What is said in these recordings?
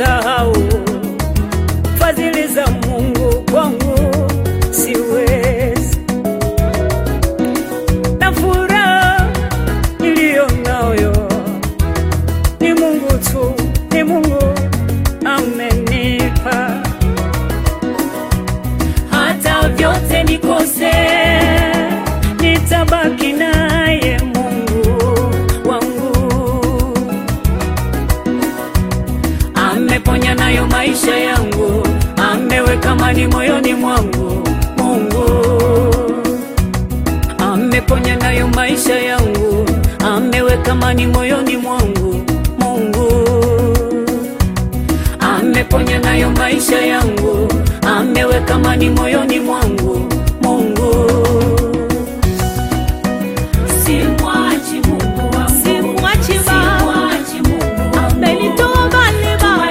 kuzisahau fadhili za Mungu kwangu siwezi, na furaha niliyo nayo ni Mungu tu, ni Mungu amenipa. Hata vyote nikose, nitabaki naye Mungu wangu. Ameponya nayo maisha yangu, ameweka amani moyoni mwangu Mungu. Ameponya nayo maisha yangu, ameweka amani moyoni mwangu Mungu. Ameponya nayo maisha yangu, ameweka amani moyoni mwangu Mungu. Simwachi Mungu wangu, simwachi Mungu, amenitoa mbali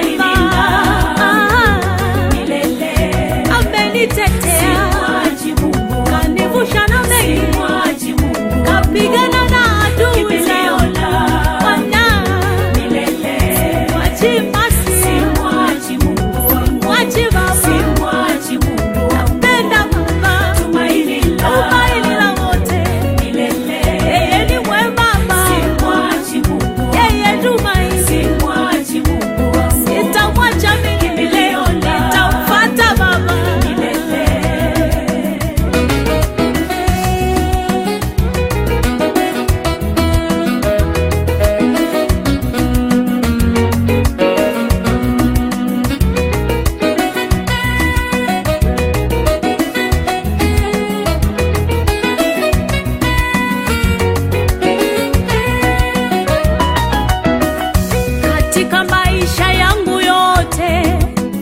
milele, amenitetea, kanivusha na mengi, kapigana na adui zangu milele. Simwachi masi, simwachi Mungu, simwachi baba, simwachi Mungu, napenda baba, tumaini la wote milele. Yeye ni mwema baba, simwachi Mungu, yeye tumaini, simwachi Mungu, sitamwacha milele, nitamfuata baba milele. Katika maisha yangu yote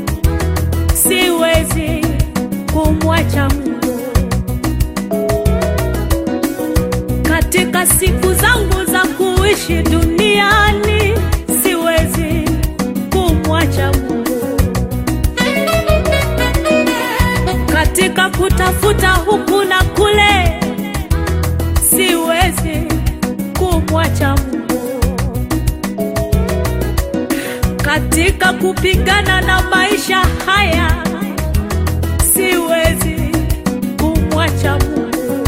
siwezi kumwacha Mungu. Katika siku zangu za kuishi duniani siwezi kumwacha Mungu. Katika kutafuta huku na kule siwezi kumwacha Mungu. Katika kupigana na maisha haya siwezi kumwacha Mungu.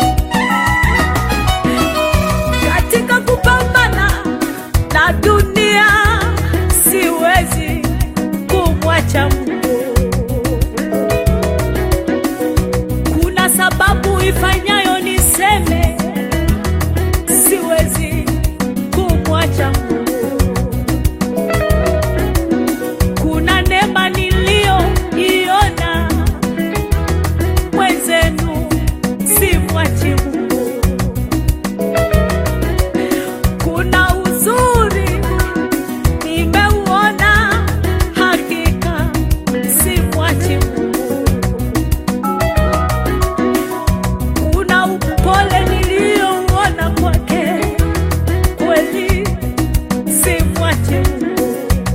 Katika kupambana na dunia siwezi kumwacha Mungu. Kuna sababu ifanyayo niseme siwezi kumwacha Mungu. Kuna neema niliyoiona mwenzenu, simwachi Mungu. Kuna uzuri nimeuona, hakika simwachi Mungu. Kuna upole niliouona kwake, kweli simwachi Mungu.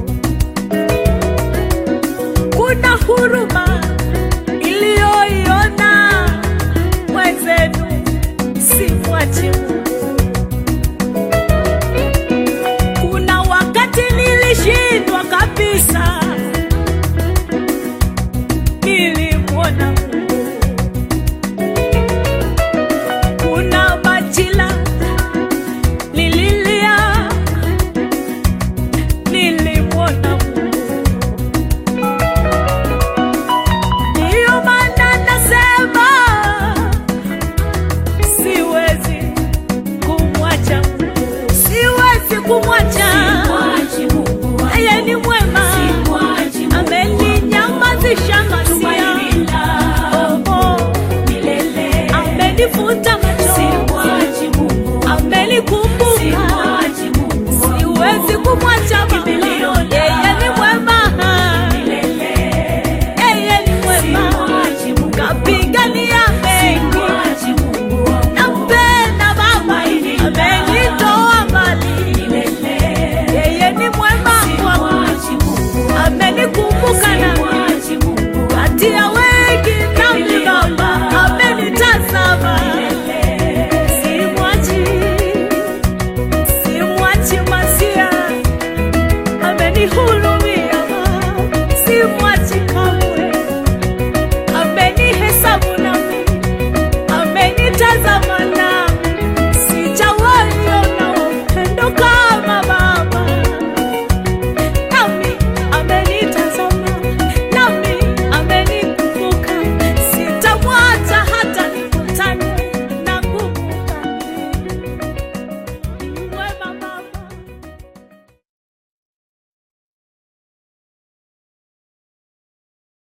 Kuna huruma iliyoiona mwenzenu, simwachi Mungu. Kuna wakati nilishindwa kabisa